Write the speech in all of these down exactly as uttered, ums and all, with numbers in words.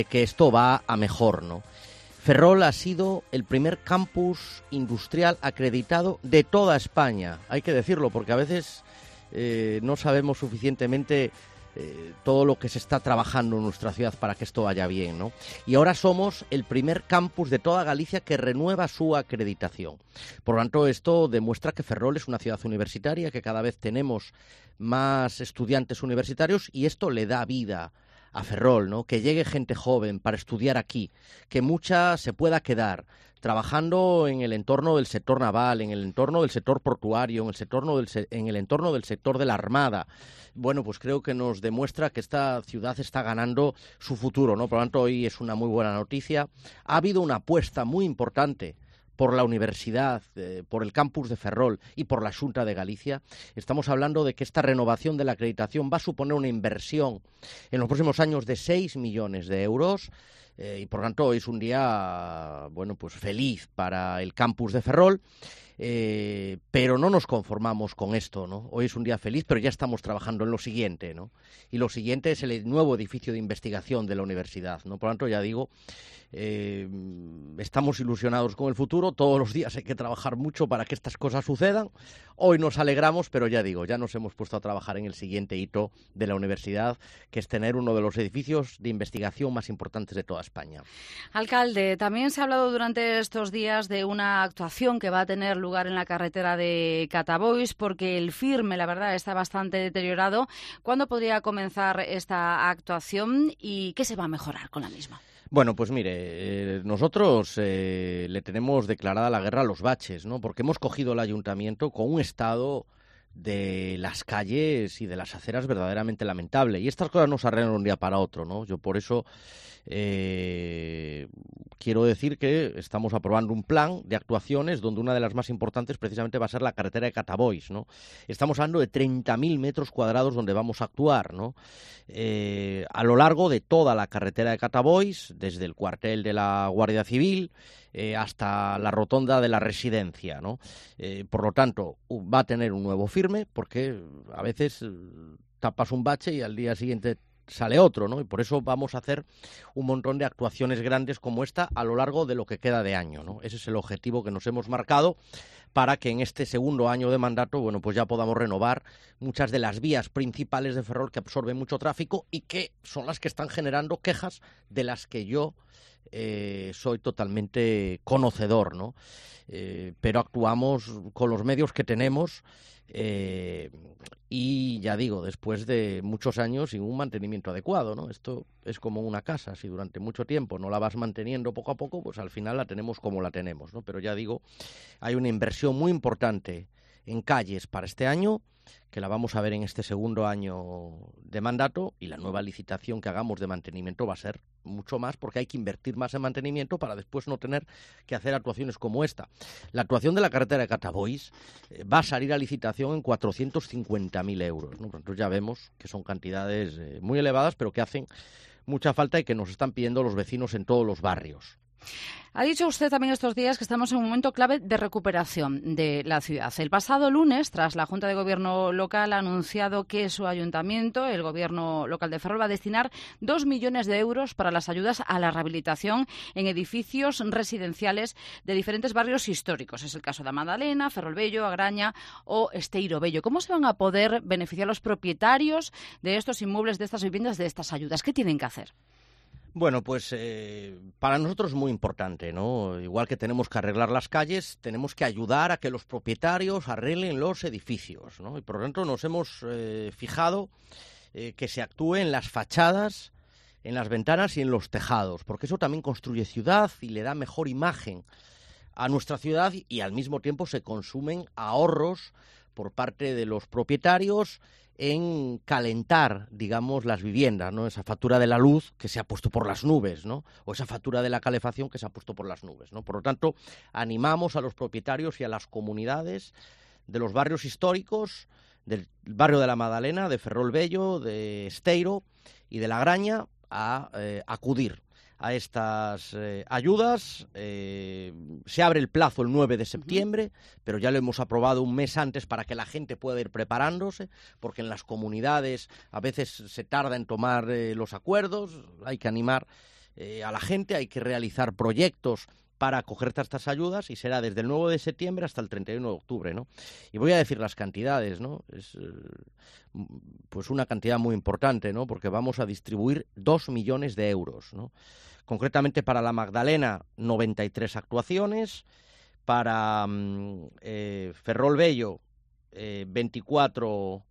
que esto va a mejor, ¿no? Ferrol ha sido el primer campus industrial acreditado de toda España, hay que decirlo, porque a veces eh, no sabemos suficientemente eh, todo lo que se está trabajando en nuestra ciudad para que esto vaya bien, ¿no? Y ahora somos el primer campus de toda Galicia que renueva su acreditación. Por lo tanto, esto demuestra que Ferrol es una ciudad universitaria, que cada vez tenemos más estudiantes universitarios y esto le da vida a Ferrol, ¿no? Que llegue gente joven para estudiar aquí, que mucha se pueda quedar trabajando en el entorno del sector naval, en el entorno del sector portuario, en el, sector del se en el entorno del sector de la Armada. Bueno, pues creo que nos demuestra que esta ciudad está ganando su futuro, ¿no? Por lo tanto, hoy es una muy buena noticia. Ha habido una apuesta muy importante por la universidad, eh, por el campus de Ferrol y por la Xunta de Galicia. Estamos hablando de que esta renovación de la acreditación va a suponer una inversión en los próximos años de seis millones de euros eh, y por tanto hoy es un día, bueno, pues feliz para el campus de Ferrol. Eh, pero no nos conformamos con esto, ¿no? Hoy es un día feliz, pero ya estamos trabajando en lo siguiente, ¿no? Y lo siguiente es el nuevo edificio de investigación de la universidad, ¿no? Por lo tanto, ya digo, eh, estamos ilusionados con el futuro, todos los días hay que trabajar mucho para que estas cosas sucedan. Hoy nos alegramos, pero ya digo, ya nos hemos puesto a trabajar en el siguiente hito de la universidad, que es tener uno de los edificios de investigación más importantes de toda España. Alcalde, también se ha hablado durante estos días de una actuación que va a tener lugar en la carretera de Catabois, porque el firme, la verdad, está bastante deteriorado. ¿Cuándo podría comenzar esta actuación y qué se va a mejorar con la misma? Bueno, pues mire, eh, nosotros eh, le tenemos declarada la guerra a los baches, ¿no? Porque hemos cogido el ayuntamiento con un estado de las calles y de las aceras verdaderamente lamentable. Y estas cosas no se arreglan de un día para otro, ¿no? Yo por eso eh, quiero decir que estamos aprobando un plan de actuaciones donde una de las más importantes precisamente va a ser la carretera de Catabois, ¿no? Estamos hablando de treinta mil metros cuadrados donde vamos a actuar, ¿no? Eh, a lo largo de toda la carretera de Catabois, desde el cuartel de la Guardia Civil eh, hasta la rotonda de la residencia, ¿no? Eh, por lo tanto, va a tener un nuevo firme porque a veces eh, tapas un bache y al día siguiente sale otro, ¿no? Y por eso vamos a hacer un montón de actuaciones grandes como esta a lo largo de lo que queda de año, ¿no? Ese es el objetivo que nos hemos marcado para que en este segundo año de mandato, bueno, pues ya podamos renovar muchas de las vías principales de Ferrol que absorben mucho tráfico y que son las que están generando quejas de las que yo eh, soy totalmente conocedor, ¿no? Eh, pero actuamos con los medios que tenemos eh, y ya digo, después de muchos años sin un mantenimiento adecuado, ¿no? Esto es como una casa, si durante mucho tiempo no la vas manteniendo poco a poco, pues al final la tenemos como la tenemos, ¿no? Pero ya digo, hay una inversión muy importante en calles para este año, que la vamos a ver en este segundo año de mandato, y la nueva licitación que hagamos de mantenimiento va a ser mucho más, porque hay que invertir más en mantenimiento para después no tener que hacer actuaciones como esta. La actuación de la carretera de Catabois eh, va a salir a licitación en cuatrocientos cincuenta mil euros, ¿no? Entonces ya vemos que son cantidades eh, muy elevadas, pero que hacen mucha falta y que nos están pidiendo los vecinos en todos los barrios. Ha dicho usted también estos días que estamos en un momento clave de recuperación de la ciudad. El pasado lunes, tras la Junta de Gobierno local, ha anunciado que su ayuntamiento, el Gobierno local de Ferrol, va a destinar dos millones de euros para las ayudas a la rehabilitación en edificios residenciales de diferentes barrios históricos. Es el caso de Madalena, Ferrol Bello, Agraña o Esteiro Bello. ¿Cómo se van a poder beneficiar los propietarios de estos inmuebles, de estas viviendas, de estas ayudas? ¿Qué tienen que hacer? Bueno, pues eh, para nosotros es muy importante, ¿no? Igual que tenemos que arreglar las calles, tenemos que ayudar a que los propietarios arreglen los edificios, ¿no? Y por lo tanto nos hemos eh, fijado eh, que se actúe en las fachadas, en las ventanas y en los tejados, porque eso también construye ciudad y le da mejor imagen a nuestra ciudad y al mismo tiempo se consumen ahorros por parte de los propietarios en calentar, digamos, las viviendas, ¿no? Esa factura de la luz que se ha puesto por las nubes, ¿no? O esa factura de la calefacción que se ha puesto por las nubes, ¿no? Por lo tanto, animamos a los propietarios y a las comunidades de los barrios históricos, del barrio de la Madalena, de Ferrol Bello, de Esteiro y de La Graña, a eh, acudir a estas eh, ayudas. Eh, se abre el plazo el nueve de septiembre, uh-huh. pero ya lo hemos aprobado un mes antes para que la gente pueda ir preparándose, porque en las comunidades a veces se tarda en tomar eh, los acuerdos, hay que animar eh, a la gente, hay que realizar proyectos para acoger estas ayudas y será desde el nueve de septiembre hasta el treinta y uno de octubre, ¿no? Y voy a decir las cantidades, ¿no? Es eh, pues una cantidad muy importante, ¿no? Porque vamos a distribuir dos millones de euros, ¿no? Concretamente para la Magdalena, noventa y tres actuaciones, para eh, Ferrol Bello, eh, veinticuatro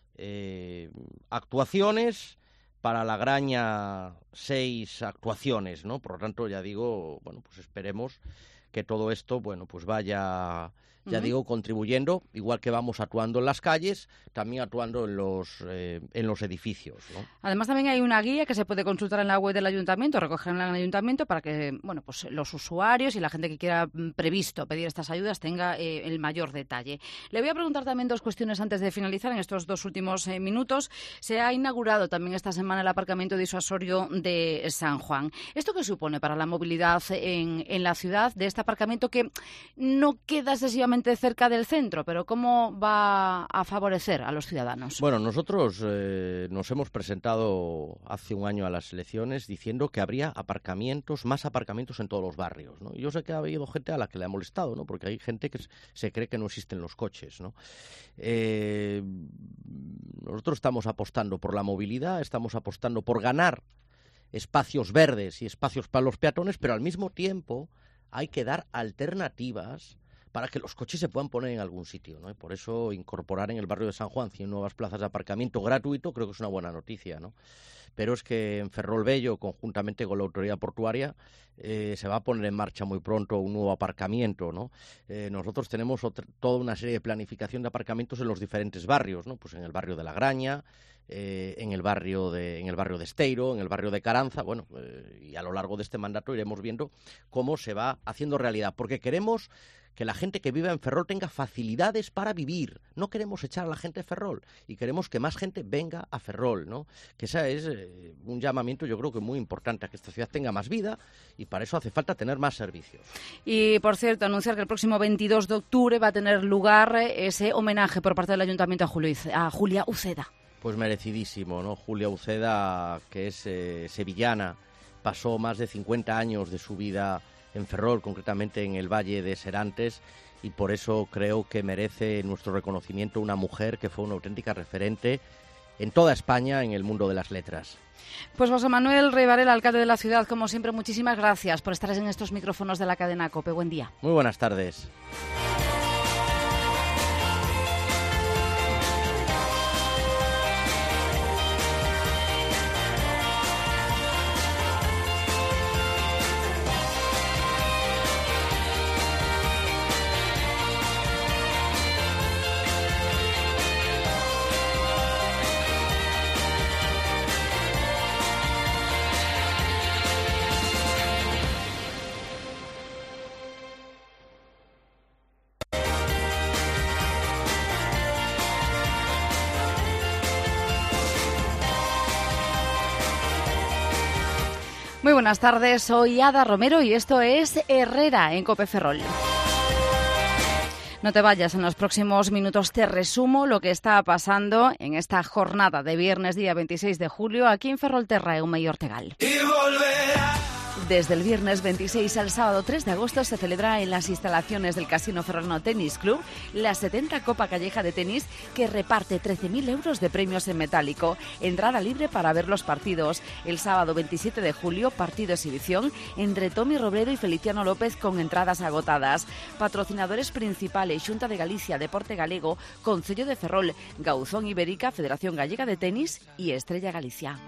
eh, actuaciones, para La Graña, seis actuaciones, ¿no? Por lo tanto, ya digo, bueno, pues esperemos que todo esto, bueno, pues vaya, ya uh-huh. digo, contribuyendo, igual que vamos actuando en las calles, también actuando en los eh, en los edificios, ¿no? Además, también hay una guía que se puede consultar en la web del ayuntamiento, recogerla en el ayuntamiento, para que, bueno, pues los usuarios y la gente que quiera previsto pedir estas ayudas tenga eh, el mayor detalle. Le voy a preguntar también dos cuestiones antes de finalizar en estos dos últimos eh, minutos. Se ha inaugurado también esta semana el aparcamiento disuasorio de San Juan. ¿Esto qué supone para la movilidad en, en la ciudad de este aparcamiento que no queda excesivamente cerca del centro, pero cómo va a favorecer a los ciudadanos? Bueno, nosotros eh, nos hemos presentado hace un año a las elecciones diciendo que habría aparcamientos, más aparcamientos en todos los barrios, ¿no? Y yo sé que ha habido gente a la que le ha molestado, ¿no? Porque hay gente que se cree que no existen los coches, ¿no? Eh, nosotros estamos apostando por la movilidad, estamos apostando por ganar espacios verdes y espacios para los peatones, pero al mismo tiempo hay que dar alternativas para que los coches se puedan poner en algún sitio, ¿no? Y por eso incorporar en el barrio de San Juan cien nuevas plazas de aparcamiento gratuito creo que es una buena noticia, ¿no? Pero es que en Ferrol Bello, conjuntamente con la autoridad portuaria, eh, se va a poner en marcha muy pronto un nuevo aparcamiento, ¿no? Eh, nosotros tenemos otra, toda una serie de planificación de aparcamientos en los diferentes barrios, ¿no? Pues en el barrio de La Graña, eh, en el barrio de en el barrio de Esteiro, en el barrio de Caranza, bueno, eh, y a lo largo de este mandato iremos viendo cómo se va haciendo realidad, porque queremos que la gente que viva en Ferrol tenga facilidades para vivir. No queremos echar a la gente de Ferrol y queremos que más gente venga a Ferrol, ¿no? Que ese es eh, un llamamiento, yo creo que muy importante, a que esta ciudad tenga más vida y para eso hace falta tener más servicios. Y, por cierto, anunciar que el próximo veintidós de octubre va a tener lugar ese homenaje por parte del Ayuntamiento a, Julio, a Julia Uceda. Pues merecidísimo, ¿no? Julia Uceda, que es eh, sevillana, pasó más de cincuenta años de su vida en Ferrol, concretamente en el Valle de Serantes, y por eso creo que merece nuestro reconocimiento una mujer que fue una auténtica referente en toda España en el mundo de las letras. Pues José Manuel Rey Varela, alcalde de la ciudad, como siempre, muchísimas gracias por estar en estos micrófonos de la cadena COPE. Buen día. Muy buenas tardes. Muy buenas tardes, soy Ada Romero y esto es Herrera en COPE Ferrol. No te vayas, en los próximos minutos te resumo lo que está pasando en esta jornada de viernes día veintiséis de julio aquí en Ferrolterra, Eume y Ortegal. Y volverá. Desde el viernes veintiséis al sábado tres de agosto se celebra en las instalaciones del Casino Ferrolano Tenis Club la setenta Copa Calleja de Tenis, que reparte trece mil euros de premios en metálico. Entrada libre para ver los partidos. El sábado veintisiete de julio, partido exhibición entre Tommy Robredo y Feliciano López con entradas agotadas. Patrocinadores principales: Xunta de Galicia, Deporte Galego, Concello de Ferrol, Gauzón Ibérica, Federación Gallega de Tenis y Estrella Galicia.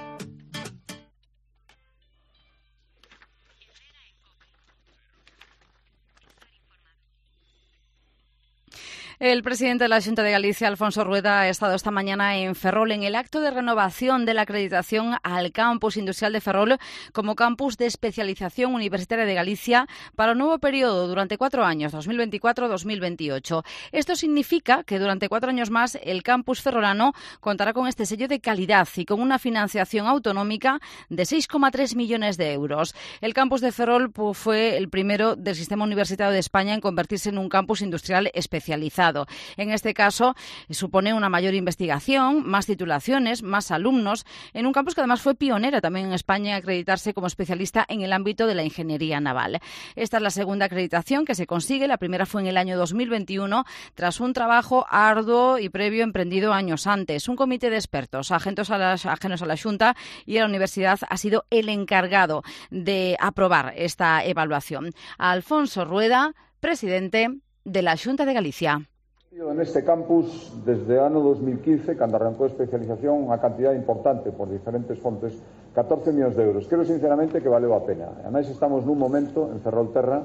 El presidente de la Xunta de Galicia, Alfonso Rueda, ha estado esta mañana en Ferrol en el acto de renovación de la acreditación al Campus Industrial de Ferrol como campus de especialización universitaria de Galicia para un nuevo periodo durante cuatro años, dos mil veinticuatro a dos mil veintiocho. Esto significa que durante cuatro años más el campus ferrolano contará con este sello de calidad y con una financiación autonómica de seis coma tres millones de euros. El campus de Ferrol fue el primero del sistema universitario de España en convertirse en un campus industrial especializado. grado. En este caso, supone una mayor investigación, más titulaciones, más alumnos, en un campus que además fue pionera también en España en acreditarse como especialista en el ámbito de la ingeniería naval. Esta es la segunda acreditación que se consigue. La primera fue en el año dos mil veintiuno, tras un trabajo arduo y previo emprendido años antes. Un comité de expertos ajenos a, las, ajenos a la Xunta y a la Universidad ha sido el encargado de aprobar esta evaluación. Alfonso Rueda, presidente de la Xunta de Galicia. En este campus, desde el año dos mil quince, cando arrancou a especialización, unha cantidad importante por diferentes fontes, catorce millóns de euros. Creo sinceramente que valeu a pena. Además, estamos nun momento en Ferrolterra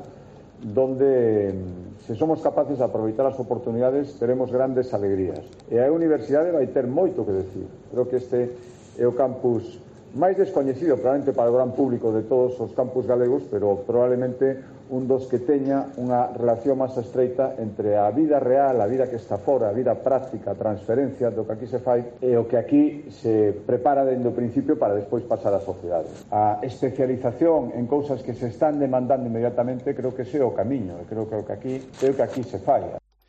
donde, se somos capaces de aproveitar as oportunidades, teremos grandes alegrías. E a universidade vai ter moito que decir. Creo que este é o campus máis descoñecido probablemente para o gran público de todos os campus galegos, pero probablemente un dos que teña unha relación máis estreita entre a vida real, a vida que está fora, a vida práctica, a transferencia do que aquí se fai e o que aquí se prepara dende o principio para despois pasar á sociedade. A especialización en cousas que se están demandando inmediatamente, creo que ese é o camiño, e creo que o que aquí, creo que aquí se fai.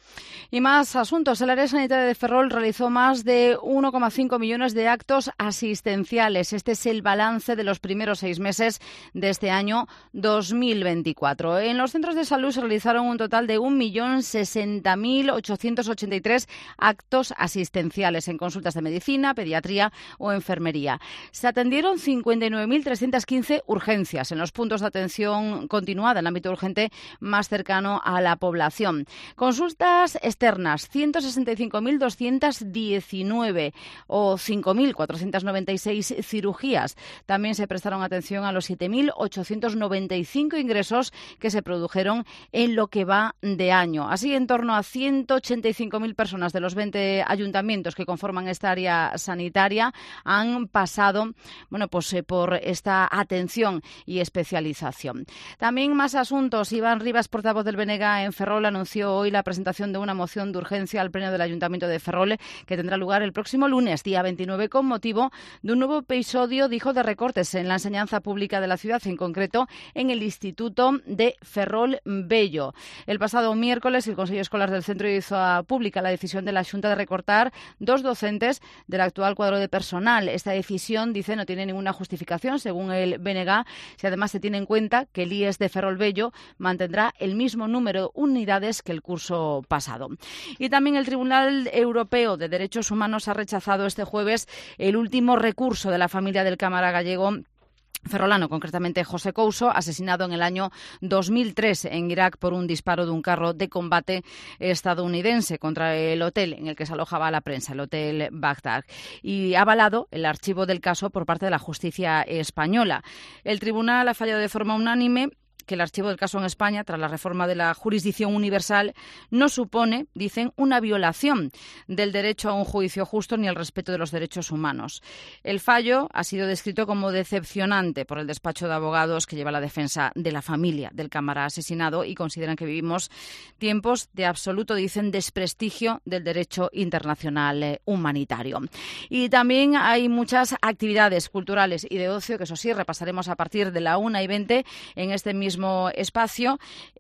Y más asuntos. El área sanitaria de Ferrol realizó más de uno coma cinco millones de actos asistenciales. Este es el balance de los primeros seis meses de este año dos mil veinticuatro. En los centros de salud se realizaron un total de un millón sesenta mil ochocientos ochenta y tres actos asistenciales en consultas de medicina, pediatría o enfermería. Se atendieron cincuenta y nueve mil trescientas quince urgencias en los puntos de atención continuada en ámbito urgente más cercano a la población. Consultas externas, ciento sesenta y cinco mil doscientos diecinueve o cinco mil cuatrocientos noventa y seis cirugías. También se prestaron atención a los siete mil ochocientos noventa y cinco ingresos que se produjeron en lo que va de año. Así, en torno a ciento ochenta y cinco mil personas de los veinte ayuntamientos que conforman esta área sanitaria han pasado, bueno, pues eh, por esta atención y especialización. También más asuntos. Iván Rivas, portavoz del B N G en Ferrol, anunció hoy la presentación de una moción de urgencia al Pleno del Ayuntamiento de Ferrol que tendrá lugar el próximo lunes, día veintinueve, con motivo de un nuevo episodio, dijo, de recortes en la enseñanza pública de la ciudad, en concreto en el Instituto de Ferrol Bello. El pasado miércoles, el Consejo Escolar del Centro hizo pública la decisión de la Xunta de recortar dos docentes del actual cuadro de personal. Esta decisión, dice, no tiene ninguna justificación, según el B N G, si además se tiene en cuenta que el I E S de Ferrol Bello mantendrá el mismo número de unidades que el curso pasado. Y también el Tribunal Europeo de Derechos Humanos ha rechazado este jueves el último recurso de la familia del cámara gallego ferrolano, concretamente José Couso, asesinado en el año dos mil tres en Irak por un disparo de un carro de combate estadounidense contra el hotel en el que se alojaba la prensa, el Hotel Bagdad, y ha avalado el archivo del caso por parte de la justicia española. El tribunal ha fallado de forma unánime que el archivo del caso en España, tras la reforma de la jurisdicción universal, no supone, dicen, una violación del derecho a un juicio justo ni al respeto de los derechos humanos. El fallo ha sido descrito como decepcionante por el despacho de abogados que lleva la defensa de la familia del cámara asesinado y consideran que vivimos tiempos de absoluto, dicen, desprestigio del derecho internacional humanitario. Y también hay muchas actividades culturales y de ocio que, eso sí, repasaremos a partir de la una y veinte en este mismo espacio.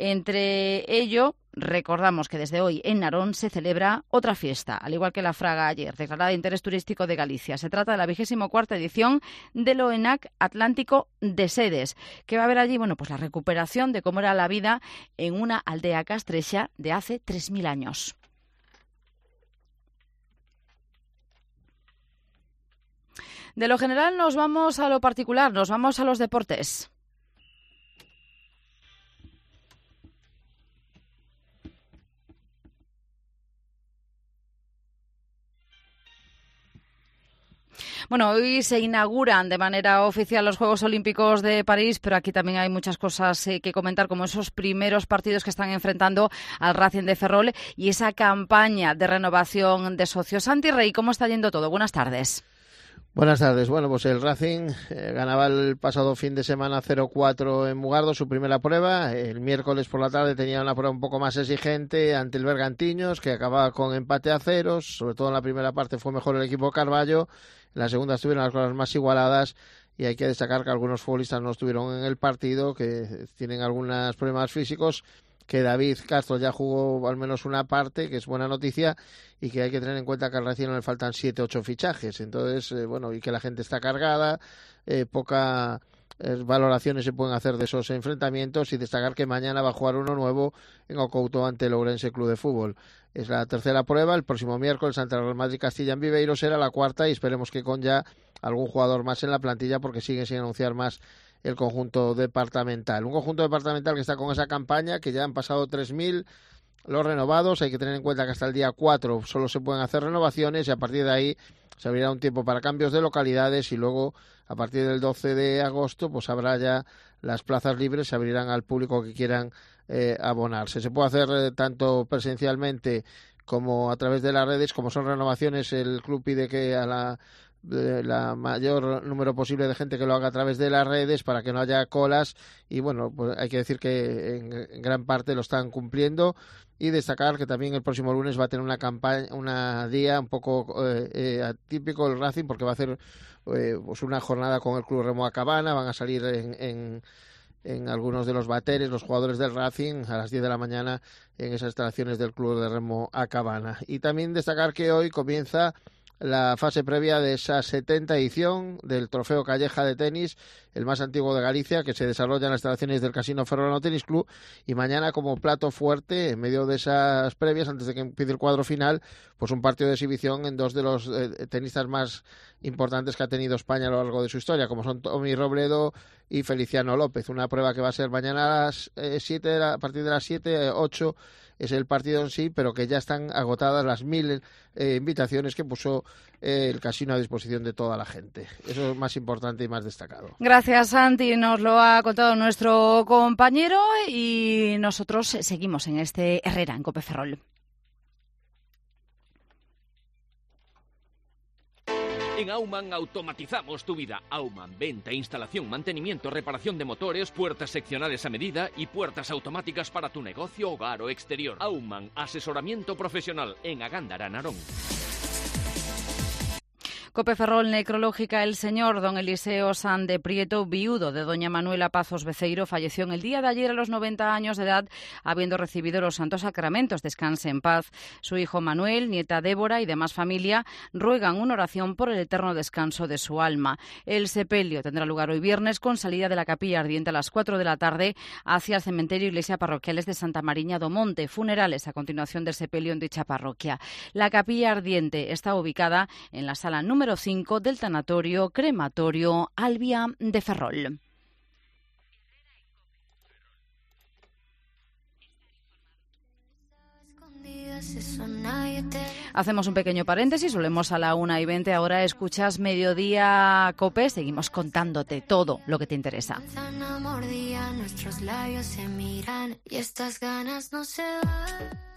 Entre ello, recordamos que desde hoy en Narón se celebra otra fiesta, al igual que la Fraga ayer, declarada de interés turístico de Galicia. Se trata de la vigésimo cuarta edición del OENAC Atlántico de Sedes, que va a haber allí, bueno, pues la recuperación de cómo era la vida en una aldea castrexa de hace tres mil años. De lo general nos vamos a lo particular, nos vamos a los deportes. Bueno, hoy se inauguran de manera oficial los Juegos Olímpicos de París, pero aquí también hay muchas cosas eh, que comentar, como esos primeros partidos que están enfrentando al Racing de Ferrol y esa campaña de renovación de socios. Santi Rey, ¿cómo está yendo todo? Buenas tardes. Buenas tardes. Bueno, pues el Racing eh, ganaba el pasado fin de semana cero cuatro en Mugardo, su primera prueba. El miércoles por la tarde tenía una prueba un poco más exigente ante el Bergantiños, que acababa con empate a ceros. Sobre todo en la primera parte fue mejor el equipo Carballo. En la segunda estuvieron las cosas más igualadas y hay que destacar que algunos futbolistas no estuvieron en el partido, que tienen algunos problemas físicos que David Castro ya jugó al menos una parte, que es buena noticia, y que hay que tener en cuenta que al Racing le faltan siete ocho fichajes. Entonces, eh, bueno, y que la gente está cargada, eh, poca... valoraciones se pueden hacer de esos enfrentamientos, y destacar que mañana va a jugar uno nuevo en Ocouto ante el Ourense Club de Fútbol. Es la tercera prueba, el próximo miércoles ante el Real Madrid Castilla en Viveiro será la cuarta, y esperemos que con ya algún jugador más en la plantilla, porque sigue sin anunciar más el conjunto departamental. Un conjunto departamental que está con esa campaña, que ya han pasado tres mil los renovados. Hay que tener en cuenta que hasta el día cuatro solo se pueden hacer renovaciones, y a partir de ahí se abrirá un tiempo para cambios de localidades, y luego a partir del doce de agosto pues habrá ya las plazas libres, se abrirán al público que quieran eh, abonarse. Se puede hacer eh, tanto presencialmente como a través de las redes. Como son renovaciones, el club pide que a la la mayor número posible de gente que lo haga a través de las redes para que no haya colas, y bueno, pues hay que decir que en, en gran parte lo están cumpliendo. Y destacar que también el próximo lunes va a tener una campaña, una día un poco eh, eh, atípico el Racing, porque va a hacer eh, pues una jornada con el Club Remo A Cabana. Van a salir en, en, en algunos de los bateres los jugadores del Racing a las diez de la mañana en esas instalaciones del Club de Remo A Cabana. Y también destacar que hoy comienza la fase previa de esa setenta edición del Trofeo Calleja de tenis, el más antiguo de Galicia, que se desarrolla en las instalaciones del Casino Ferrolano Tenis Club. Y mañana, como plato fuerte, en medio de esas previas, antes de que empiece el cuadro final, pues un partido de exhibición en dos de los eh, tenistas más importantes que ha tenido España a lo largo de su historia, como son Tommy Robledo y Feliciano López. Una prueba que va a ser mañana a las eh, siete, a partir de las siete, ocho es el partido en sí, pero que ya están agotadas las mil eh, invitaciones que puso eh, el casino a disposición de toda la gente. Eso es más importante y más destacado. Gracias, Santi. Nos lo ha contado nuestro compañero, y nosotros seguimos en este Herrera, en Cope Ferrol. En Aumann automatizamos tu vida. Aumann, venta, instalación, mantenimiento, reparación de motores, puertas seccionales a medida y puertas automáticas para tu negocio, hogar o exterior. Aumann, asesoramiento profesional en Agándara, Narón. Cope Ferrol necrológica. El señor don Eliseo San de Prieto, viudo de doña Manuela Pazos Beceiro, falleció en el día de ayer a los noventa años de edad, habiendo recibido los santos sacramentos. Descanse en paz. Su hijo Manuel, nieta Débora y demás familia ruegan una oración por el eterno descanso de su alma. El sepelio tendrá lugar hoy viernes, con salida de la Capilla Ardiente a las cuatro de la tarde hacia el cementerio Iglesia Parroquiales de Santa Mariña do Monte. Funerales a continuación del sepelio en dicha parroquia. La Capilla Ardiente está ubicada en la sala número cinco del tanatorio crematorio Albia de Ferrol. Hacemos un pequeño paréntesis, volvemos a la una y veinte. Ahora escuchas Mediodía Cope. Seguimos contándote todo lo que te interesa. Nuestros labios se miran y estas ganas no se van.